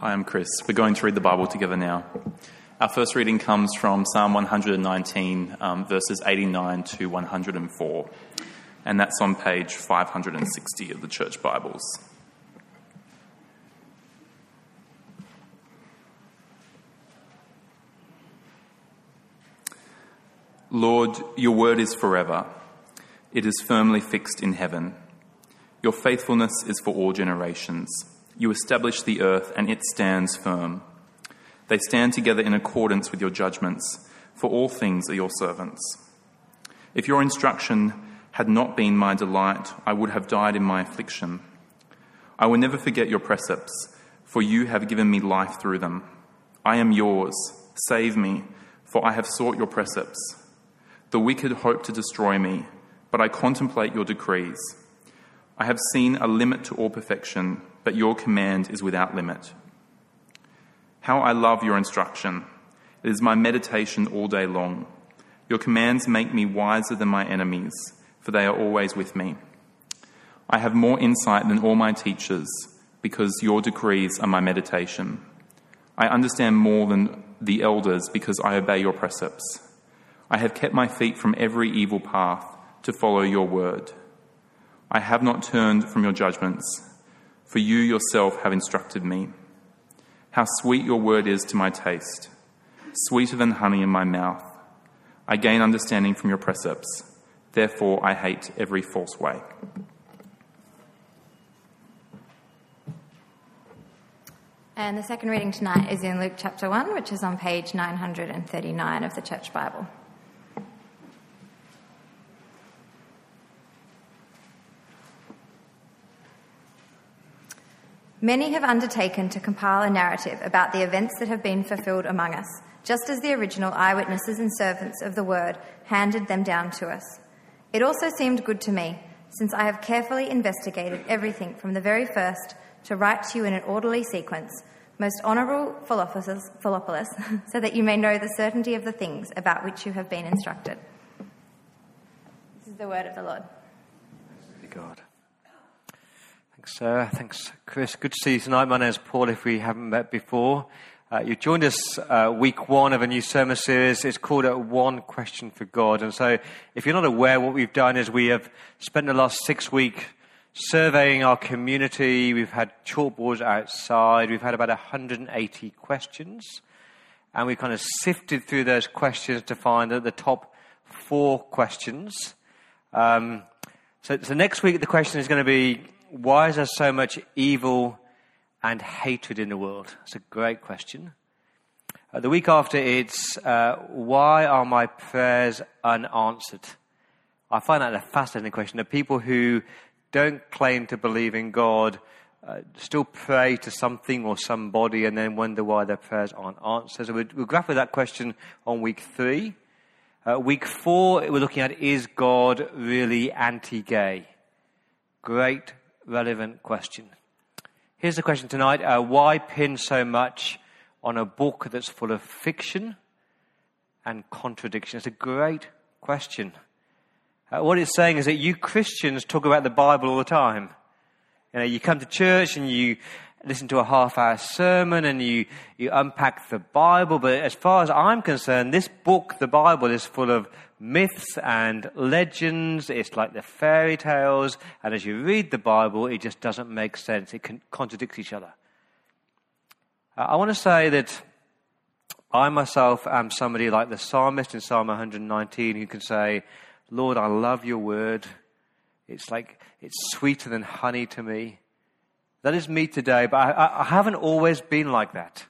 Hi, I'm Chris. We're going to read the Bible together now. Our first reading comes from Psalm 119, verses 89 to 104, and that's on page 560 of the Church Bibles. Lord, your word is forever. It is firmly fixed in heaven. Your faithfulness is for all generations. You establish the earth, and it stands firm. They stand together in accordance with your judgments, for all things are your servants. If your instruction had not been my delight, I would have died in my affliction. I will never forget your precepts, for you have given me life through them. I am yours. Save me, for I have sought your precepts. The wicked hope to destroy me, but I contemplate your decrees. I have seen a limit to all perfection, but your command is without limit. How I love your instruction. It is my meditation all day long. Your commands make me wiser than my enemies, for they are always with me. I have more insight than all my teachers, because your decrees are my meditation. I understand more than the elders, because I obey your precepts. I have kept my feet from every evil path to follow your word. I have not turned from your judgments, for you yourself have instructed me. How sweet your word is to my taste, sweeter than honey in my mouth. I gain understanding from your precepts. Therefore, I hate every false way. And the second reading tonight is in Luke chapter 1, which is on page 939 of the Church Bible. Many have undertaken to compile a narrative about the events that have been fulfilled among us, just as the original eyewitnesses and servants of the word handed them down to us. It also seemed good to me, since I have carefully investigated everything from the very first, to write to you in an orderly sequence, most honourable Philopolis, so that you may know the certainty of the things about which you have been instructed. This is the word of the Lord. Thank you, God. Thanks, Sarah. Thanks, Chris. Good to see you tonight. My name is Paul, if we haven't met before. You joined us week one of a new sermon series. It's called One Question for God. And so if you're not aware, what we've done is we have spent the last 6 weeks surveying our community. We've had chalkboards outside. We've had about 180 questions. And we kind of sifted through those questions to find the top 4 questions. So next week, the question is going to be, why is there so much evil and hatred in the world? It's a great question. The week after, it's why are my prayers unanswered? I find that a fascinating question. The people who don't claim to believe in God still pray to something or somebody and then wonder why their prayers aren't answered. So we'll grapple with that question on week 3. Week 4, we're looking at, is God really anti-gay? Great, relevant question. Here's the question tonight. Why pin so much on a book that's full of fiction and contradiction? It's a great question. What it's saying is that you Christians talk about the Bible all the time. You know, you come to church and you listen to a half-hour sermon and you unpack the Bible. But as far as I'm concerned, this book, the Bible, is full of myths and legends. It's like the fairy tales. And as you read the Bible, it just doesn't make sense. It contradicts each other. I want to say that I myself am somebody like the psalmist in Psalm 119 who can say, Lord, I love your word. It's sweeter than honey to me. That is me today, but I haven't always been like that.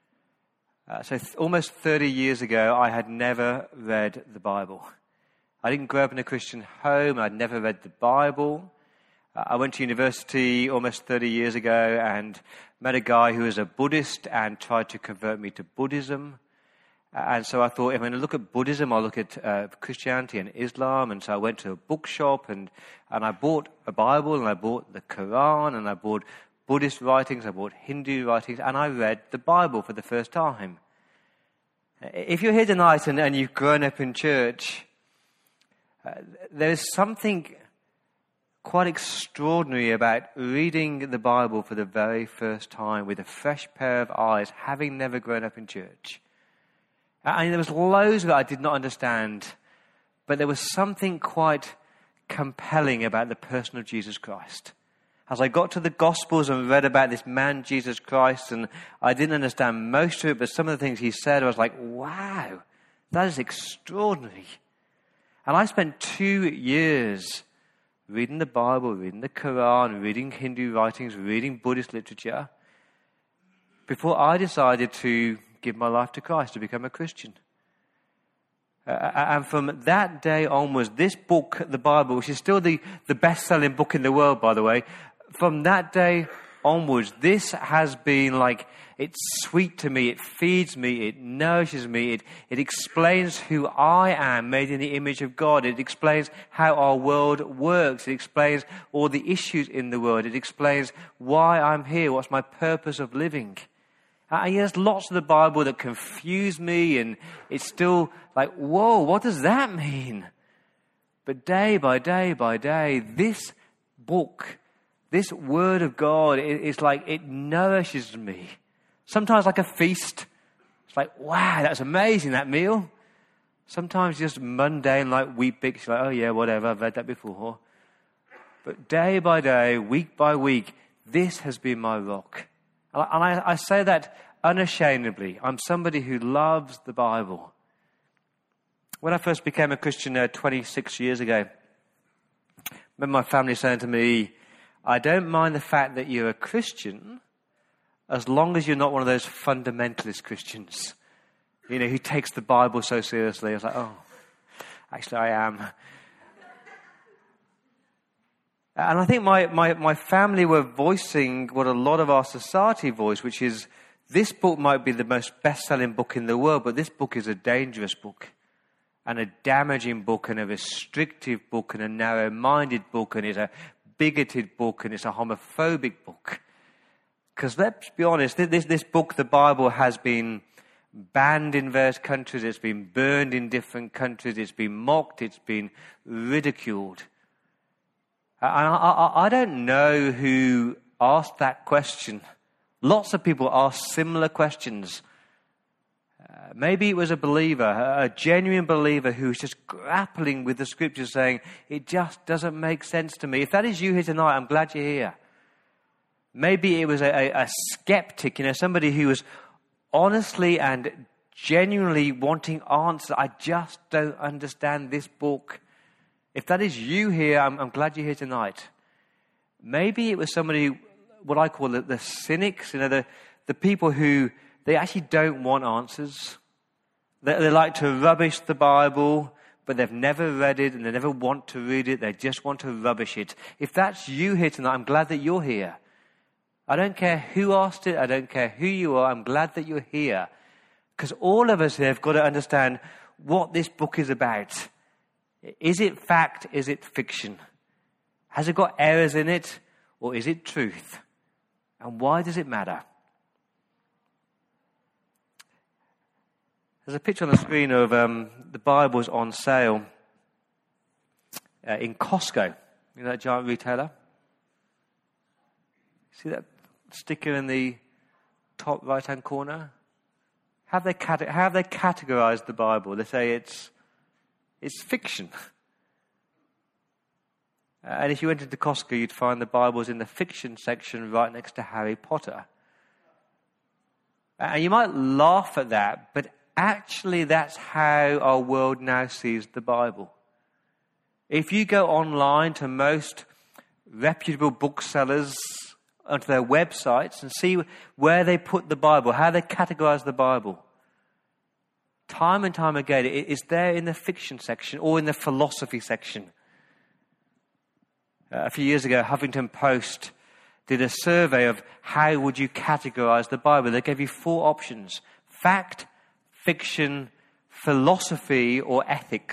Almost 30 years ago, I had never read the Bible. I didn't grow up in a Christian home. I'd never read the Bible. I went to university almost 30 years ago and met a guy who was a Buddhist and tried to convert me to Buddhism. And so I thought, if I'm going to look at Buddhism, I'll look at Christianity and Islam. And so I went to a bookshop and I bought a Bible and I bought the Quran and I bought Buddhist writings, I bought Hindu writings, and I read the Bible for the first time. If you're here tonight and you've grown up in church, there is something quite extraordinary about reading the Bible for the very first time with a fresh pair of eyes, having never grown up in church. And there was loads of it I did not understand, but there was something quite compelling about the person of Jesus Christ. As I got to the Gospels and read about this man, Jesus Christ, and I didn't understand most of it, but some of the things he said, I was like, wow, that is extraordinary. And I spent 2 years reading the Bible, reading the Quran, reading Hindu writings, reading Buddhist literature, before I decided to give my life to Christ, to become a Christian. And from that day onwards, this book, the Bible, which is still the best-selling book in the world, by the way, from that day onwards, this has been like, it's sweet to me, it feeds me, it nourishes me, it explains who I am, made in the image of God. It explains how our world works. It explains all the issues in the world. It explains why I'm here, what's my purpose of living. And there's lots of the Bible that confuse me, and it's still like, whoa, what does that mean? But day by day by day, this book, this Word of God, it's like it nourishes me. Sometimes like a feast. It's like, wow, that's amazing, that meal. Sometimes just mundane, like Weet-Bix, like, oh yeah, whatever, I've read that before. But day by day, week by week, this has been my rock. And I say that unashamedly. I'm somebody who loves the Bible. When I first became a Christian 26 years ago, I remember my family saying to me, I don't mind the fact that you're a Christian as long as you're not one of those fundamentalist Christians, you know, who takes the Bible so seriously. I was like, oh, actually I am. And I think my family were voicing what a lot of our society voice, which is this book might be the most best-selling book in the world, but this book is a dangerous book and a damaging book and a restrictive book and a narrow-minded book and it's a bigoted book and it's a homophobic book. Because let's be honest, this book, the Bible, has been banned in various countries, it's been burned in different countries, it's been mocked, it's been ridiculed. I don't know who asked that question. Lots of people ask similar questions. Maybe it was a believer, a genuine believer who's just grappling with the Scriptures saying, it just doesn't make sense to me. If that is you here tonight, I'm glad you're here. Maybe it was a skeptic, you know, somebody who was honestly and genuinely wanting answers. I just don't understand this book. If that is you here, I'm glad you're here tonight. Maybe it was somebody, what I call the cynics, you know, the people who, they actually don't want answers. They like to rubbish the Bible, but they've never read it and they never want to read it. They just want to rubbish it. If that's you here tonight, I'm glad that you're here. I don't care who asked it. I don't care who you are. I'm glad that you're here. Because all of us here have got to understand what this book is about. Is it fact? Is it fiction? Has it got errors in it? Or is it truth? And why does it matter? There's a picture on the screen of the Bible's on sale in Costco. You know that giant retailer? See that sticker in the top right-hand corner? How have they categorized the Bible? They say it's fiction. And if you went into Costco, you'd find the Bibles in the fiction section right next to Harry Potter. And you might laugh at that, but actually that's how our world now sees the Bible. If you go online to most reputable booksellers, onto their websites and see where they put the Bible, how they categorize the Bible, time and time again, it's there in the fiction section or in the philosophy section. A few years ago, Huffington Post did a survey of how would you categorize the Bible. They gave you 4 options: fact, fiction, philosophy, or ethics.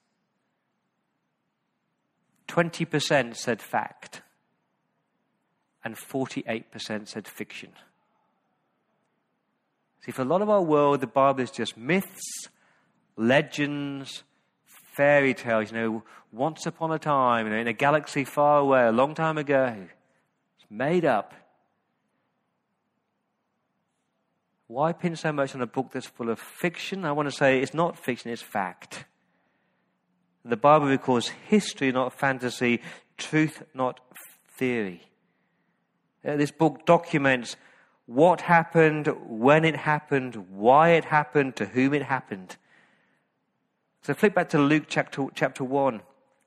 20% said fact, and 48% said fiction. See, for a lot of our world, the Bible is just myths, legends, fairy tales, once upon a time, in a galaxy far away, a long time ago. It's made up. Why pin so much on a book that's full of fiction? I want to say it's not fiction, it's fact. The Bible records history, not fantasy, truth, not theory. This book documents what happened, when it happened, why it happened, to whom it happened. So flip back to Luke chapter 1.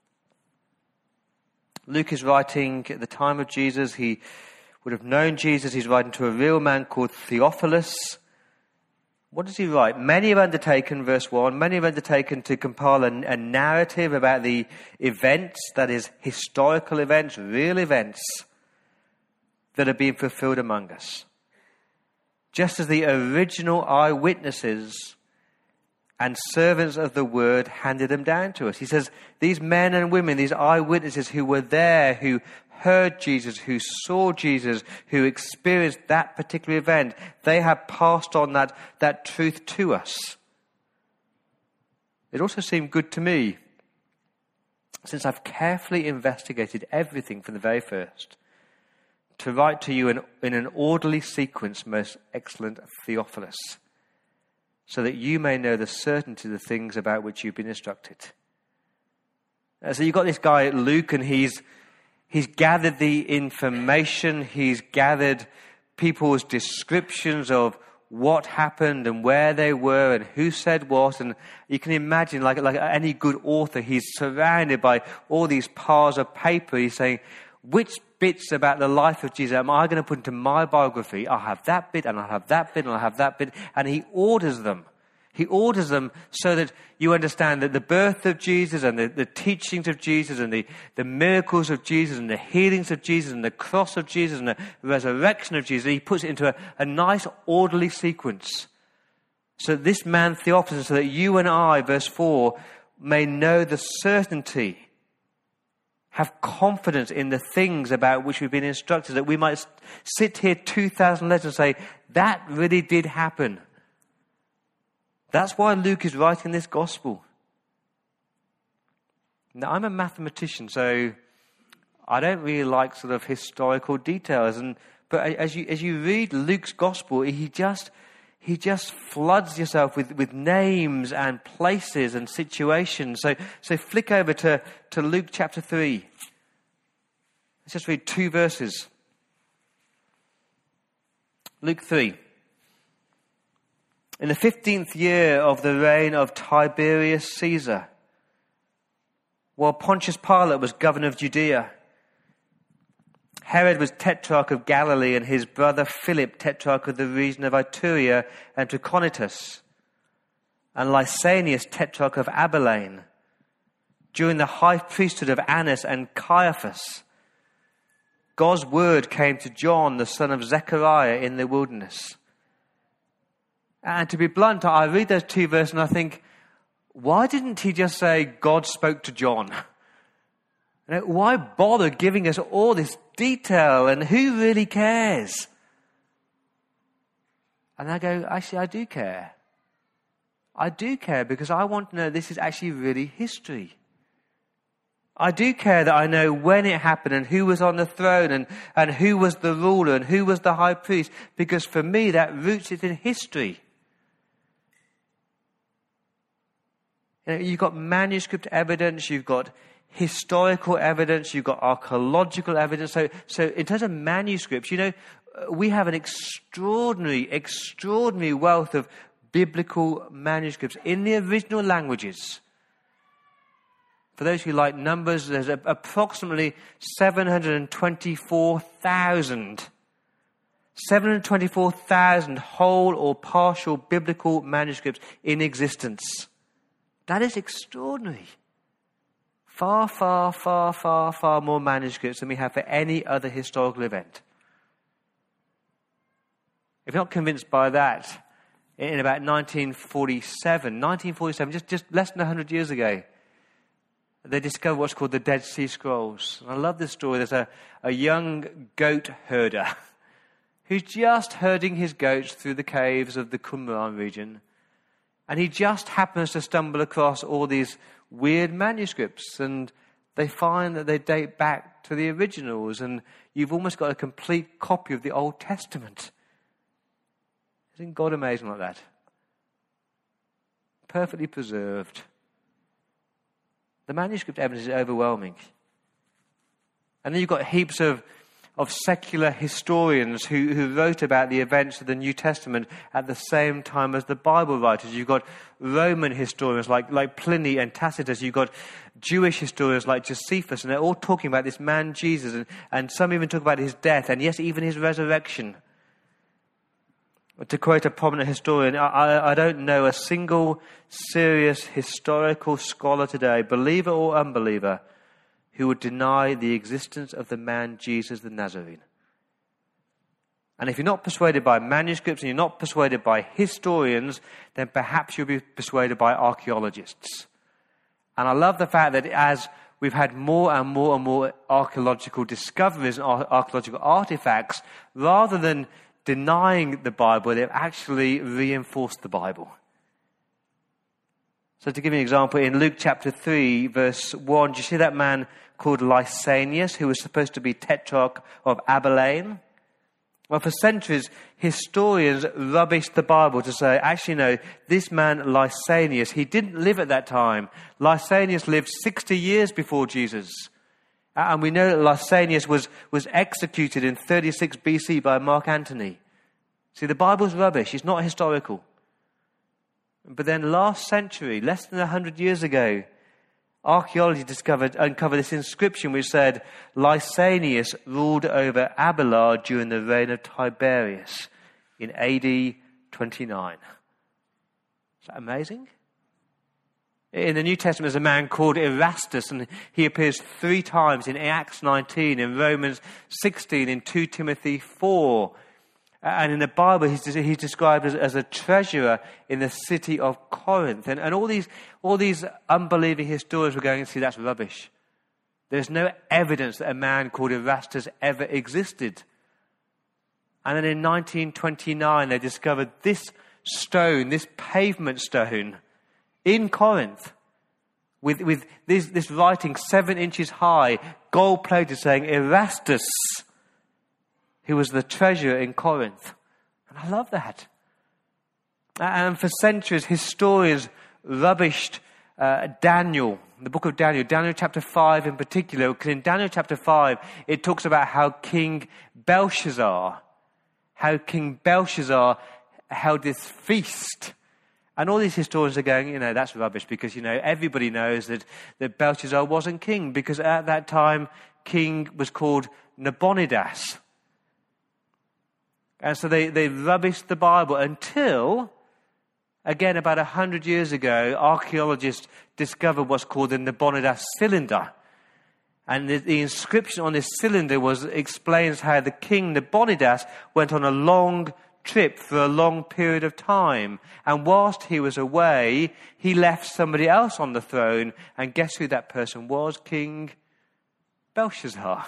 Luke is writing at the time of Jesus. He would have known Jesus. He's writing to a real man called Theophilus. What does he write? Many have undertaken, verse 1, many have undertaken to compile a narrative about the events, that is, historical events, real events, that are being fulfilled among us. Just as the original eyewitnesses and servants of the word handed them down to us. He says, these men and women, these eyewitnesses who were there, who heard Jesus, who saw Jesus, who experienced that particular event, they have passed on that truth to us. It also seemed good to me, since I've carefully investigated everything from the very first, to write to you in an orderly sequence, most excellent Theophilus, so that you may know the certainty of the things about which you've been instructed. So you've got this guy, Luke, and he's gathered the information, he's gathered people's descriptions of what happened and where they were and who said what. And you can imagine, like any good author, he's surrounded by all these piles of paper. He's saying, which bits about the life of Jesus am I going to put into my biography? I'll have that bit, and I'll have that bit, and I'll have that bit. And he orders them. He orders them so that you understand that the birth of Jesus and the teachings of Jesus and the miracles of Jesus and the healings of Jesus and the cross of Jesus and the resurrection of Jesus, he puts it into a nice orderly sequence. So this man Theophilus, so that you and I, verse 4, may know the certainty, have confidence in the things about which we've been instructed, that we might sit here 2,000 letters and say, that really did happen. That's why Luke is writing this gospel. Now, I'm a mathematician, so I don't really like sort of historical details. But as you read Luke's gospel, he just floods yourself with names and places and situations. So flick over to Luke chapter 3. Let's just read 2 verses. Luke 3. In the 15th year of the reign of Tiberius Caesar, while Pontius Pilate was governor of Judea, Herod was tetrarch of Galilee, and his brother Philip tetrarch of the region of Iturea and Trachonitis, and Lysanias tetrarch of Abilene, during the high priesthood of Annas and Caiaphas, God's word came to John, the son of Zechariah, in the wilderness. And to be blunt, I read those 2 verses and I think, why didn't he just say God spoke to John? Why bother giving us all this detail, and who really cares? And I go, actually, I do care. I do care because I want to know this is actually really history. I do care that I know when it happened and who was on the throne and who was the ruler and who was the high priest, because for me that roots it in history. You've got manuscript evidence, you've got historical evidence, you've got archaeological evidence. So in terms of manuscripts, we have an extraordinary wealth of biblical manuscripts in the original languages. For those who like numbers, there's approximately 724,000 whole or partial biblical manuscripts in existence. That is extraordinary. Far, far, far, far, far more manuscripts than we have for any other historical event. If you're not convinced by that, in about 1947, just less than 100 years ago, they discovered what's called the Dead Sea Scrolls. And I love this story. There's a young goat herder who's just herding his goats through the caves of the Qumran region. And he just happens to stumble across all these weird manuscripts, and they find that they date back to the originals, and you've almost got a complete copy of the Old Testament. Isn't God amazing like that? Perfectly preserved. The manuscript evidence is overwhelming. And then you've got heaps of secular historians who wrote about the events of the New Testament at the same time as the Bible writers. You've got Roman historians like Pliny and Tacitus. You've got Jewish historians like Josephus, and they're all talking about this man Jesus, and some even talk about his death, and yes, even his resurrection. To quote a prominent historian, I don't know a single serious historical scholar today, believer or unbeliever, who would deny the existence of the man Jesus the Nazarene. And if you're not persuaded by manuscripts and you're not persuaded by historians, then perhaps you'll be persuaded by archaeologists. And I love the fact that as we've had more and more and more archaeological discoveries and archaeological artifacts, rather than denying the Bible, they've actually reinforced the Bible. So to give you an example, in Luke chapter 3, verse 1, do you see that man called Lysanias, who was supposed to be tetrarch of Abilene? Well, for centuries, historians rubbished the Bible to say, actually, no, this man Lysanias, he didn't live at that time. Lysanias lived 60 years before Jesus. And we know that Lysanias was executed in 36 BC by Mark Antony. See, the Bible's rubbish. It's not historical. But then last century, less than 100 years ago, archaeology uncovered this inscription which said, Lysanias ruled over Abila during the reign of Tiberius in AD 29. Is that amazing? In the New Testament, there's a man called Erastus, and he appears 3 times in Acts 19, in Romans 16, in 2 Timothy 4. And in the Bible, he's described as a treasurer in the city of Corinth. And all these unbelieving historians were going, see, that's rubbish. There's no evidence that a man called Erastus ever existed. And then in 1929, they discovered this stone, this pavement stone, in Corinth, with this writing 7 inches high, gold-plated, saying Erastus, who was the treasurer in Corinth. And I love that. And for centuries, historians rubbished Daniel, the book of Daniel chapter 5 in particular, because in Daniel chapter 5, it talks about how King Belshazzar held this feast. And all these historians are going, that's rubbish, because, everybody knows that Belshazzar wasn't king, because at that time, king was called Nabonidus. And so they rubbished the Bible until, again, about 100 years ago, archaeologists discovered what's called the Nabonidus cylinder. And the inscription on this cylinder explains how the king Nabonidus went on a long trip for a long period of time. And whilst he was away, he left somebody else on the throne. And guess who that person was? King Belshazzar.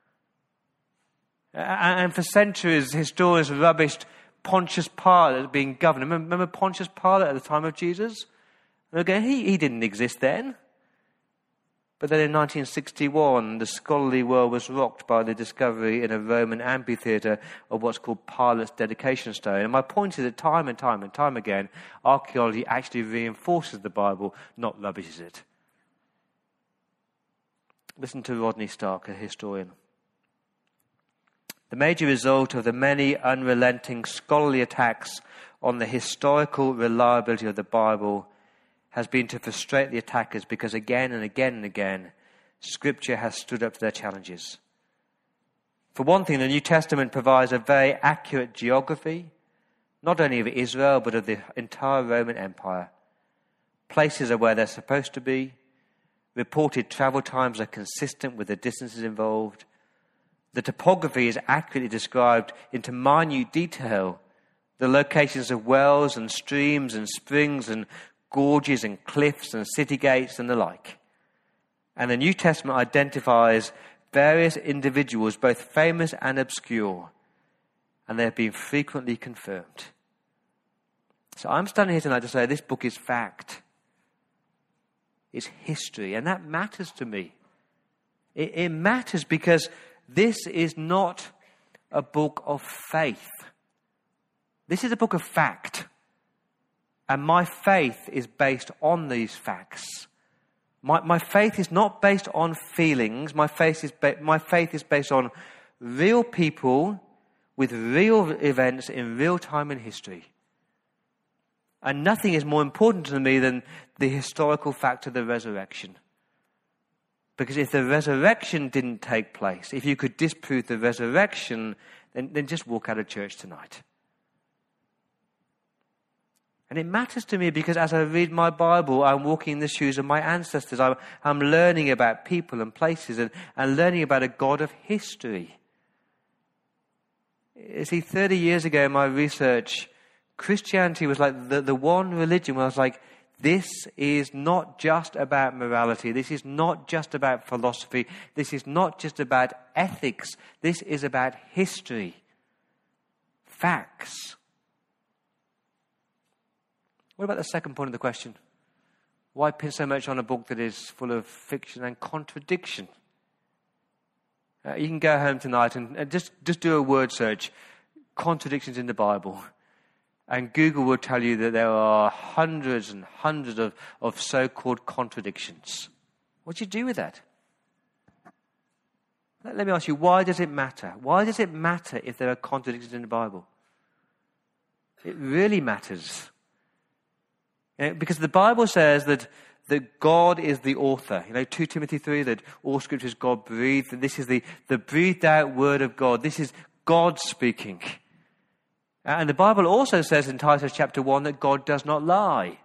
And for centuries, historians rubbished Pontius Pilate as being governor. Remember Pontius Pilate at the time of Jesus? And again, he didn't exist then. But then in 1961, the scholarly world was rocked by the discovery in a Roman amphitheatre of what's called Pilate's dedication stone. And my point is that time and time and time again, archaeology actually reinforces the Bible, not rubbishes it. Listen to Rodney Stark, a historian. The major result of the many unrelenting scholarly attacks on the historical reliability of the Bible has been to frustrate the attackers, because again and again and again, Scripture has stood up to their challenges. For one thing, the New Testament provides a very accurate geography, not only of Israel, but of the entire Roman Empire. Places are where they're supposed to be. Reported travel times are consistent with the distances involved. The topography is accurately described into minute detail. The locations of wells and streams and springs and gorges and cliffs and city gates and the like. And the New Testament identifies various individuals, both famous and obscure, and they have been frequently confirmed. So I'm standing here tonight to say this book is fact. It's history, and that matters to me. It matters because this is not a book of faith. This is a book of fact. And my faith is based on these facts. My faith is not based on feelings. My faith is based on real people with real events in real time in history. And nothing is more important to me than the historical fact of the resurrection. Because if the resurrection didn't take place, if you could disprove the resurrection, then just walk out of church tonight. And it matters to me because as I read my Bible, I'm walking in the shoes of my ancestors. I'm learning about people and places and learning about a God of history. You see, 30 years ago in my research, Christianity was like the one religion where I was like, this is not just about morality. This is not just about philosophy. This is not just about ethics. This is about history. Facts. What about the second point of the question? Why pin so much on a book that is full of fiction and contradiction? You can go home tonight and just do a word search, contradictions in the Bible. And Google will tell you that there are hundreds and hundreds of so-called contradictions. What do you do with that? Let me ask you, why does it matter? Why does it matter if there are contradictions in the Bible? It really matters. Because the Bible says that God is the author. 2 Timothy 3, that all scripture is God-breathed. That this is the breathed out word of God. This is God speaking. And the Bible also says in Titus chapter 1 that God does not lie.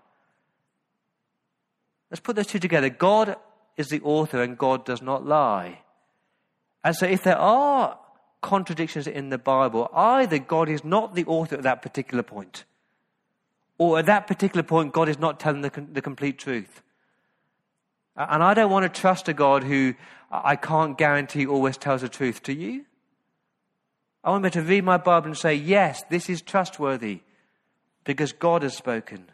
Let's put those two together. God is the author and God does not lie. And so if there are contradictions in the Bible, either God is not the author at that particular point, or at that particular point God is not telling the complete truth. And I don't want to trust a God who I can't guarantee always tells the truth. Do you? I want me to read my Bible and say, yes, this is trustworthy because God has spoken.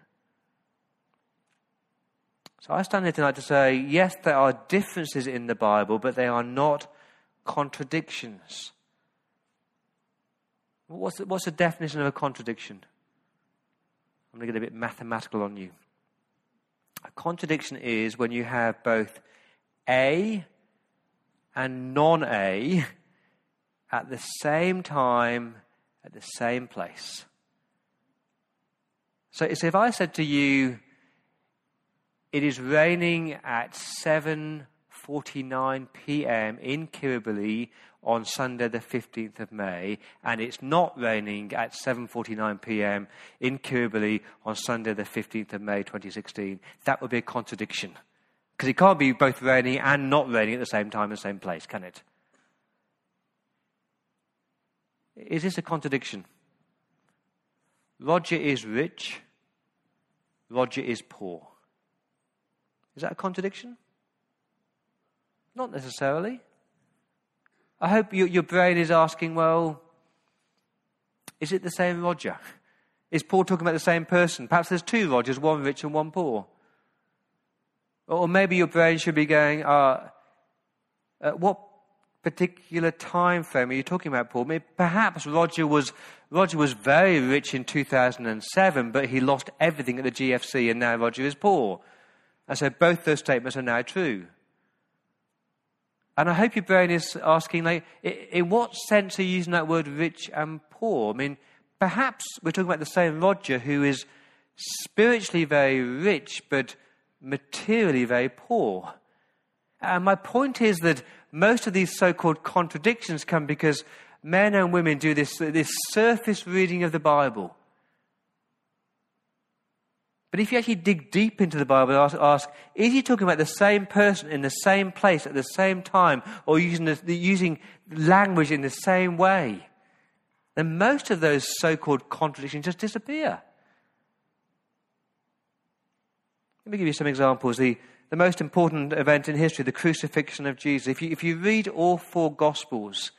So I stand here tonight to say, yes, there are differences in the Bible, but they are not contradictions. What's the definition of a contradiction? I'm going to get a bit mathematical on you. A contradiction is when you have both A and non-A at the same time, at the same place. So if I said to you, it is raining at 7:49 p.m. in Kirribilli on Sunday the 15th of May, and it's not raining at 7:49 p.m. in Kirribilli on Sunday the 15th of May 2016, that would be a contradiction. Because it can't be both raining and not raining at the same time in the same place, can it? Is this a contradiction? Roger is rich, Roger is poor. Is that a contradiction? Not necessarily. I hope your brain is asking, well, is it the same Roger? Is Paul talking about the same person? Perhaps there's two Rogers, one rich and one poor. Or maybe your brain should be going, at what particular time frame are you talking about, Paul? Maybe perhaps Roger was very rich in 2007, but he lost everything at the GFC and now Roger is poor. And so both those statements are now true. And I hope your brain is asking, in what sense are you using that word rich and poor? I mean, perhaps we're talking about the same Roger who is spiritually very rich, but materially very poor. And my point is that most of these so-called contradictions come because men and women do this surface reading of the Bible. But if you actually dig deep into the Bible and ask, is he talking about the same person in the same place at the same time, or using language in the same way, then most of those so-called contradictions just disappear. Let me give you some examples. The most important event in history, the crucifixion of Jesus. If you read all four Gospels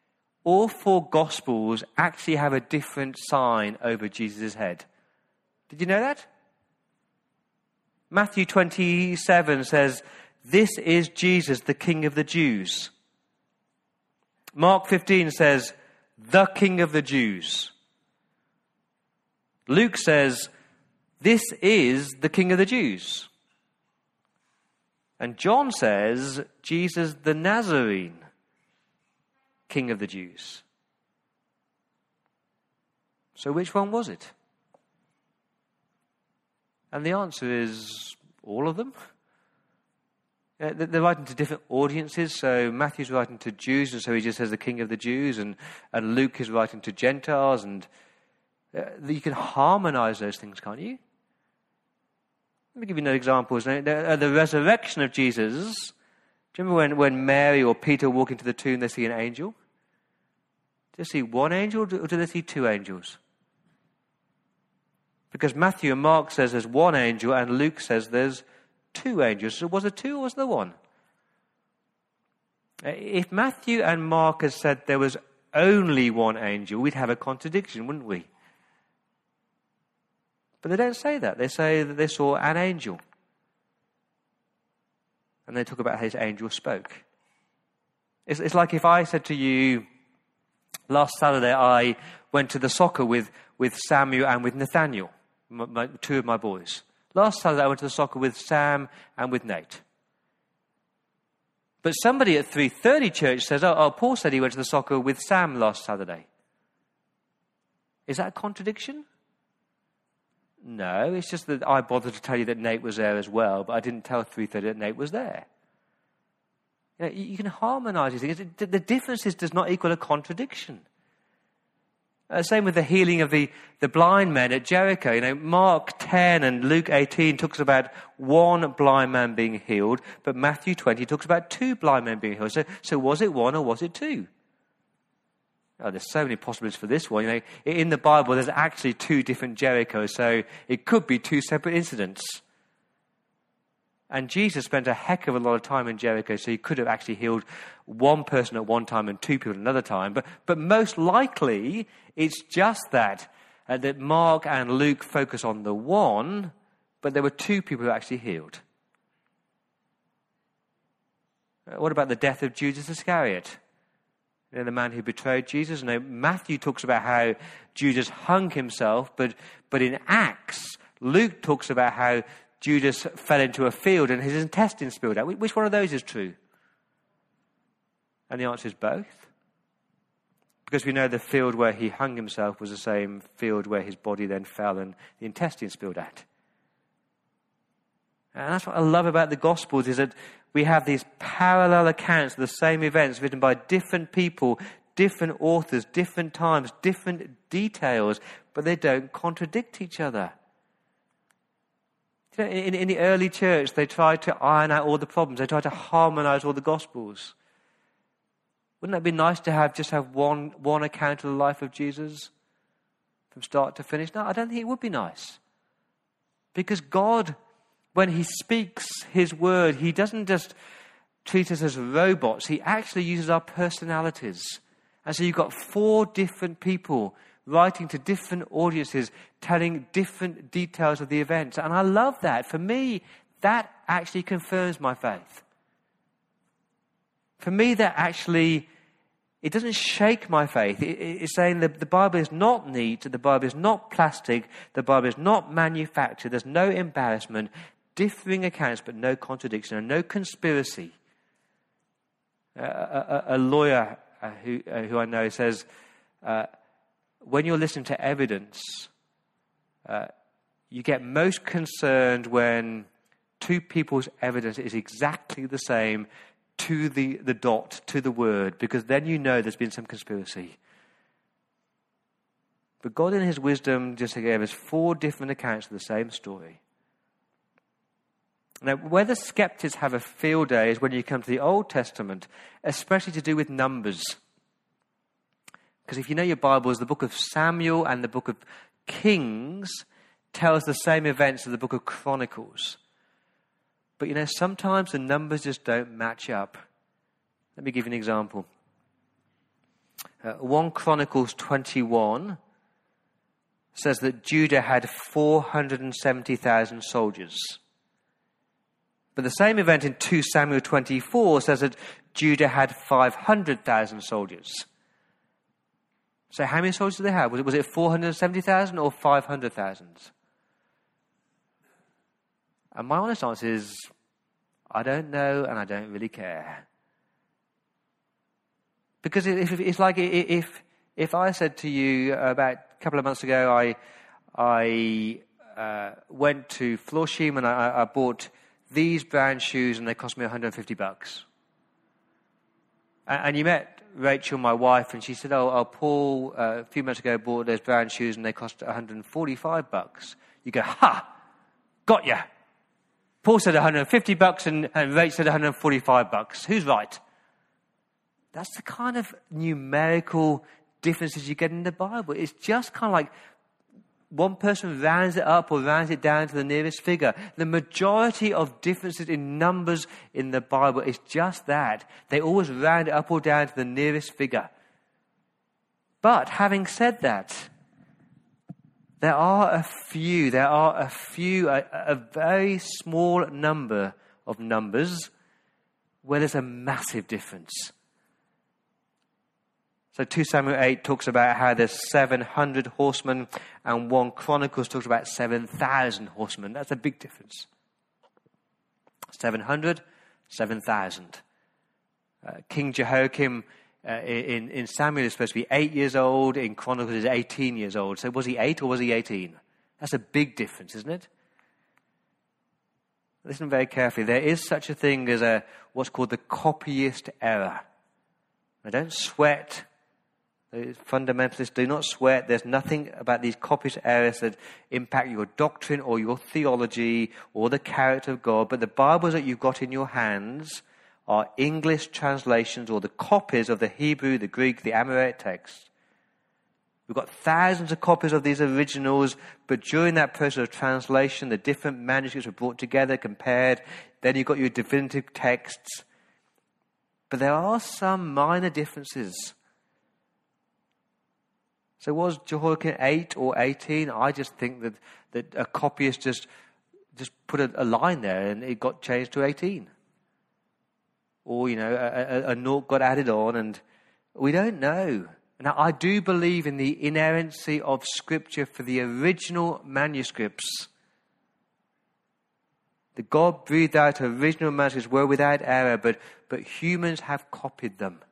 actually have a different sign over Jesus' head. Did you know that? Matthew 27 says, "This is Jesus, the King of the Jews." Mark 15 says, "The King of the Jews." Luke says, "This is the King of the Jews." And John says, "Jesus the Nazarene, King of the Jews." So which one was it? And the answer is all of them. They're writing to different audiences. So Matthew's writing to Jews, and so he just says the King of the Jews, and Luke is writing to Gentiles, and you can harmonize those things, can't you? Let me give you another example. At the resurrection of Jesus, do you remember when Mary or Peter walk into the tomb, they see an angel? Do they see one angel, or do they see two angels? Because Matthew and Mark says there's one angel, and Luke says there's two angels. So was there two or was there one? If Matthew and Mark had said there was only one angel, we'd have a contradiction, wouldn't we? But they don't say that. They say that they saw an angel. And they talk about how this angel spoke. It's like if I said to you, last Saturday I went to the soccer with Samuel and with Nathaniel, two of my boys. Last Saturday I went to the soccer with Sam and with Nate. But somebody at 3:30 church says, oh, Paul said he went to the soccer with Sam last Saturday. Is that a contradiction? No, it's just that I bothered to tell you that Nate was there as well, but I didn't tell 3:30 that Nate was there. You can harmonize these things. The differences does not equal a contradiction. Same with the healing of the blind men at Jericho. Mark 10 and Luke 18 talks about one blind man being healed, but Matthew 20 talks about two blind men being healed. So was it one or was it two? Oh, there's so many possibilities for this one. In the Bible, there's actually two different Jerichos, so it could be two separate incidents. And Jesus spent a heck of a lot of time in Jericho, so he could have actually healed one person at one time and two people at another time. But most likely, it's just that Mark and Luke focus on the one, but there were two people who actually healed. What about the death of Judas Iscariot? The man who betrayed Jesus. Matthew talks about how Judas hung himself, but in Acts, Luke talks about how Judas fell into a field and his intestines spilled out. Which one of those is true? And the answer is both. Because we know the field where he hung himself was the same field where his body then fell and the intestines spilled out. And that's what I love about the Gospels, is that we have these parallel accounts of the same events written by different people, different authors, different times, different details, but they don't contradict each other. In the early church, they tried to iron out all the problems. They tried to harmonize all the Gospels. Wouldn't that be nice to have one account of the life of Jesus from start to finish? No, I don't think it would be nice. Because God, when he speaks his word, he doesn't just treat us as robots. He actually uses our personalities. And so you've got four different people writing to different audiences, telling different details of the events. And I love that. For me, that actually confirms my faith. For me, that actually, it doesn't shake my faith. It's saying that the Bible is not neat, the Bible is not plastic, the Bible is not manufactured, there's no embarrassment, differing accounts but no contradiction and no conspiracy. A lawyer who I know says, when you're listening to evidence, you get most concerned when two people's evidence is exactly the same to the dot, to the word, because then you know there's been some conspiracy. But God in his wisdom just gave us four different accounts of the same story. Now, where the skeptics have a field day is when you come to the Old Testament, especially to do with numbers. Because if you know your Bibles, the book of Samuel and the book of Kings tells the same events as the book of Chronicles. But sometimes the numbers just don't match up. Let me give you an example. 1 Chronicles 21 says that Judah had 470,000 soldiers. But the same event in 2 Samuel 24 says that Judah had 500,000 soldiers. So how many soldiers did they have? Was it 470,000 or 500,000? And my honest answer is, I don't know and I don't really care. Because it's like if I said to you about a couple of months ago, I went to Florsheim and I bought these brand shoes and they cost me $150. And you met Rachel, my wife, and she said, Paul, a few months ago, bought those brand shoes and they cost $145. You go, ha! Got ya! Paul said $150 and Rachel said $145. Who's right? That's the kind of numerical differences you get in the Bible. It's just kind of like one person rounds it up or rounds it down to the nearest figure. The majority of differences in numbers in the Bible is just that. They always round it up or down to the nearest figure. But having said that, there are a very small number of numbers where there's a massive difference. So 2 Samuel 8 talks about how there's 700 horsemen, and 1 Chronicles talks about 7,000 horsemen. That's a big difference. 700, 7,000. King Jehoiakim in Samuel is supposed to be 8 years old. In Chronicles is 18 years old. So was he 8 or was he 18? That's a big difference, isn't it? Listen very carefully. There is such a thing as what's called the copyist error. Now don't sweat. The fundamentalists do not sweat. There's nothing about these copyist errors that impact your doctrine or your theology or the character of God. But the Bibles that you've got in your hands are English translations or the copies of the Hebrew, the Greek, the Amoraic text. We've got thousands of copies of these originals, but during that process of translation, the different manuscripts were brought together, compared. Then you've got your definitive texts. But there are some minor differences. So was Jehoiakim 8 or 18? I just think that a copyist just put a line there and it got changed to 18. Or, a naught got added on, and we don't know. Now, I do believe in the inerrancy of Scripture for the original manuscripts. The God breathed out original manuscripts were without error, but humans have copied them.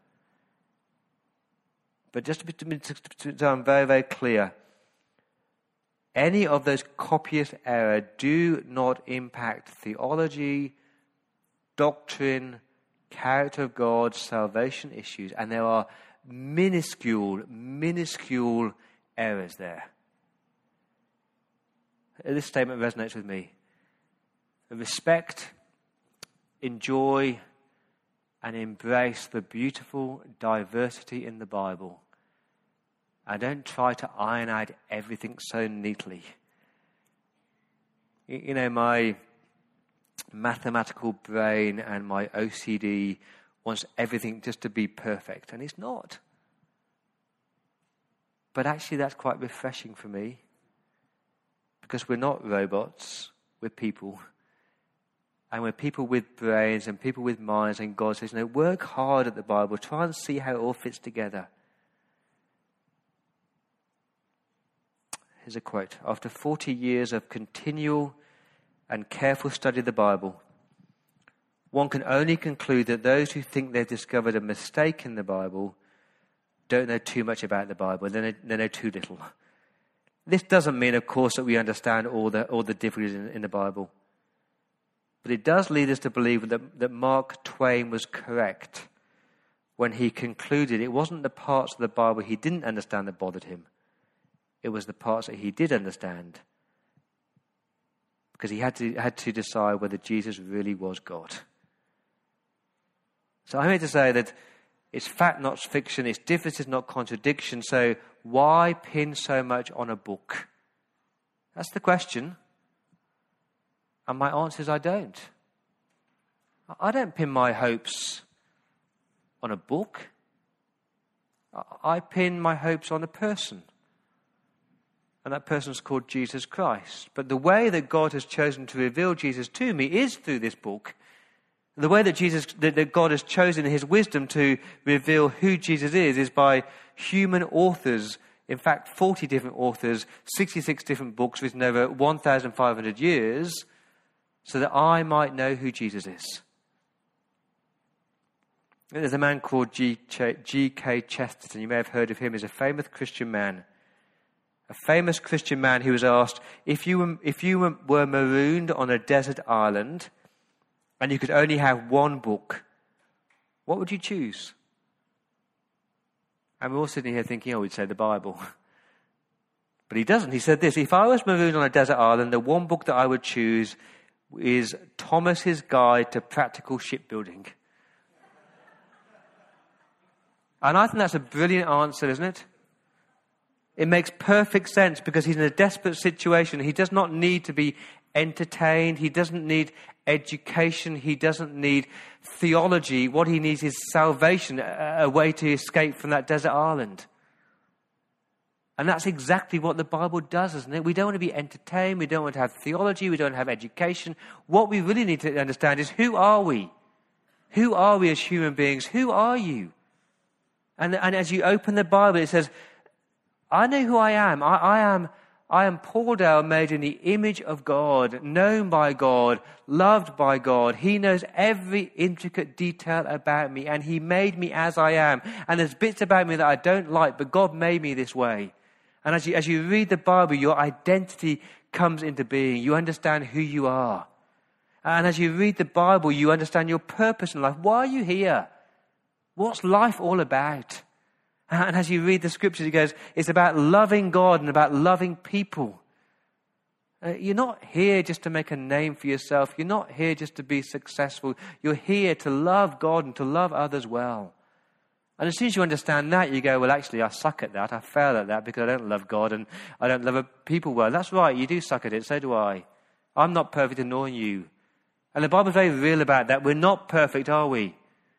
But just to I'm very, very clear, any of those copyist error do not impact theology, doctrine, character of God, salvation issues, and there are minuscule errors there. This statement resonates with me. Respect, enjoy, and embrace the beautiful diversity in the Bible. And don't try to iron out everything so neatly. My mathematical brain and my OCD wants everything just to be perfect, and it's not. But actually that's quite refreshing for me, because we're not robots, we're people. And we're people with brains and people with minds, and God says, work hard at the Bible, try and see how it all fits together. Here's a quote. After 40 years of continual and careful study of the Bible, one can only conclude that those who think they've discovered a mistake in the Bible don't know too much about the Bible. They know too little. This doesn't mean, of course, that we understand all the difficulties in the Bible. But it does lead us to believe that Mark Twain was correct when he concluded it wasn't the parts of the Bible he didn't understand that bothered him. It was the parts that he did understand. Because he had to decide whether Jesus really was God. So I'm here to say that it's fact, not fiction. It's differences, not contradiction. So why pin so much on a book? That's the question. And my answer is I don't. I don't pin my hopes on a book. I pin my hopes on a person. And that person's called Jesus Christ. But the way that God has chosen to reveal Jesus to me is through this book. The way that God has chosen in his wisdom to reveal who Jesus is by human authors. In fact, 40 different authors, 66 different books written over 1,500 years, so that I might know who Jesus is. There's a man called G.K. Chesterton. You may have heard of him. He's a famous Christian man. A famous Christian man who was asked, if you were marooned on a desert island and you could only have one book, what would you choose? And we're all sitting here thinking, we'd say the Bible. But he doesn't. He said this: if I was marooned on a desert island, the one book that I would choose is Thomas's Guide to Practical Shipbuilding. And I think that's a brilliant answer, isn't it? It makes perfect sense because he's in a desperate situation. He does not need to be entertained. He doesn't need education. He doesn't need theology. What he needs is salvation, a way to escape from that desert island. And that's exactly what the Bible does, isn't it? We don't want to be entertained. We don't want to have theology. We don't have education. What we really need to understand is, who are we? Who are we as human beings? Who are you? And as you open the Bible, it says, I know who I am. I am Paul Dale, made in the image of God, known by God, loved by God. He knows every intricate detail about me, and he made me as I am. And there's bits about me that I don't like, but God made me this way. And as you read the Bible, your identity comes into being. You understand who you are. And as you read the Bible, you understand your purpose in life. Why are you here? What's life all about? And as you read the scriptures, it goes, it's about loving God and about loving people. You're not here just to make a name for yourself. You're not here just to be successful. You're here to love God and to love others well. And as soon as you understand that, you go, well, actually, I suck at that. I fail at that because I don't love God and I don't love people well. That's right, you do suck at it. So do I. I'm not perfect, and nor are you. And the Bible's very real about that. We're not perfect, are we?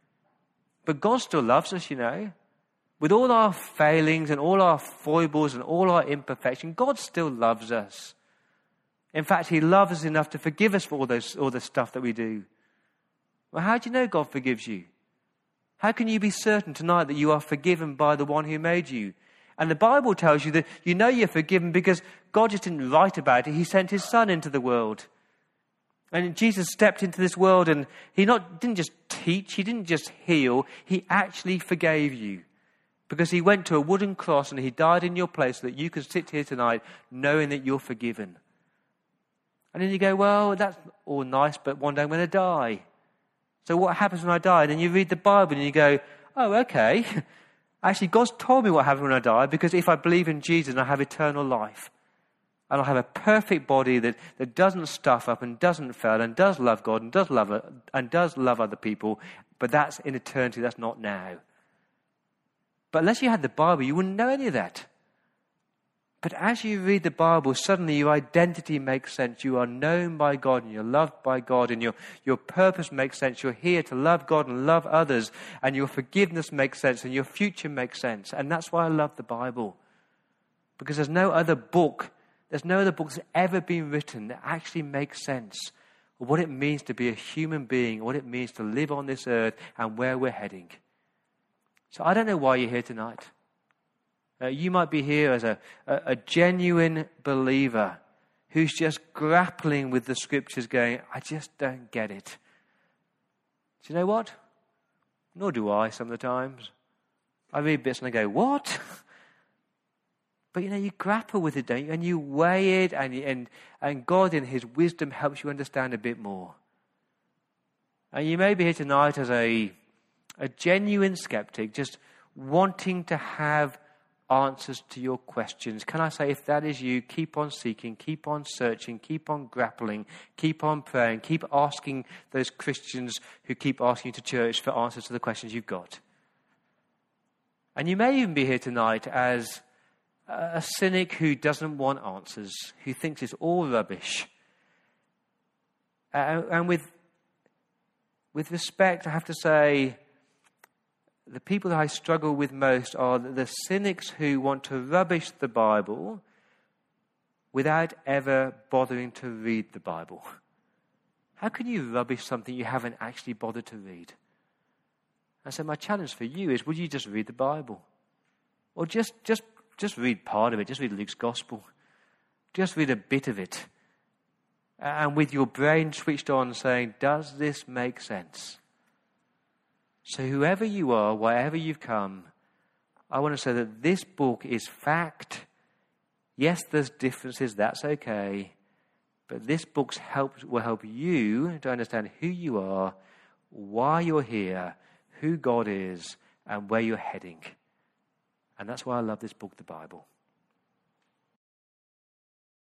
But God still loves us, you know. With all our failings and all our foibles and all our imperfections, God still loves us. In fact, he loves us enough to forgive us for all the stuff that we do. Well, how do you know God forgives you? How can you be certain tonight that you are forgiven by the one who made you? And the Bible tells you that you know you're forgiven because God just didn't write about it. He sent his son into the world. And Jesus stepped into this world, and he didn't just teach, he didn't just heal, he actually forgave you. Because he went to a wooden cross and he died in your place so that you could sit here tonight knowing that you're forgiven. And then you go, well, that's all nice, but one day I'm going to die. So what happens when I die? And then you read the Bible and you go, oh, okay. Actually, God's told me what happens when I die, because if I believe in Jesus, I have eternal life. And I'll have a perfect body that doesn't stuff up and doesn't fail and does love God and does love other people. But that's in eternity, that's not now. But unless you had the Bible, you wouldn't know any of that. But as you read the Bible, suddenly your identity makes sense. You are known by God and you're loved by God, and your purpose makes sense. You're here to love God and love others, and your forgiveness makes sense and your future makes sense. And that's why I love the Bible. Because there's no other book that's ever been written that actually makes sense of what it means to be a human being, what it means to live on this earth, and where we're heading. So I don't know why you're here tonight. You might be here as a genuine believer who's just grappling with the scriptures going, I just don't get it. Do you know what? Nor do I sometimes. I read bits and I go, what? But you grapple with it, don't you? And you weigh it, and God in his wisdom helps you understand a bit more. And you may be here tonight as a genuine skeptic, just wanting to have answers to your questions. Can I say, if that is you, keep on seeking, keep on searching, keep on grappling, keep on praying, keep asking those Christians who keep asking you to church for answers to the questions you've got. And you may even be here tonight as a cynic who doesn't want answers, who thinks it's all rubbish. And with respect, I have to say, the people that I struggle with most are the cynics who want to rubbish the Bible without ever bothering to read the Bible? How can you rubbish something you haven't actually bothered to read? And so my challenge for you is, would you just read the Bible? Or just read part of it, just read Luke's Gospel. Just read a bit of it. And with your brain switched on saying, does this make sense? So whoever you are, wherever you've come, I want to say that this book is fact. Yes, there's differences, that's okay. But this book will help you to understand who you are, why you're here, who God is, and where you're heading. And that's why I love this book, the Bible.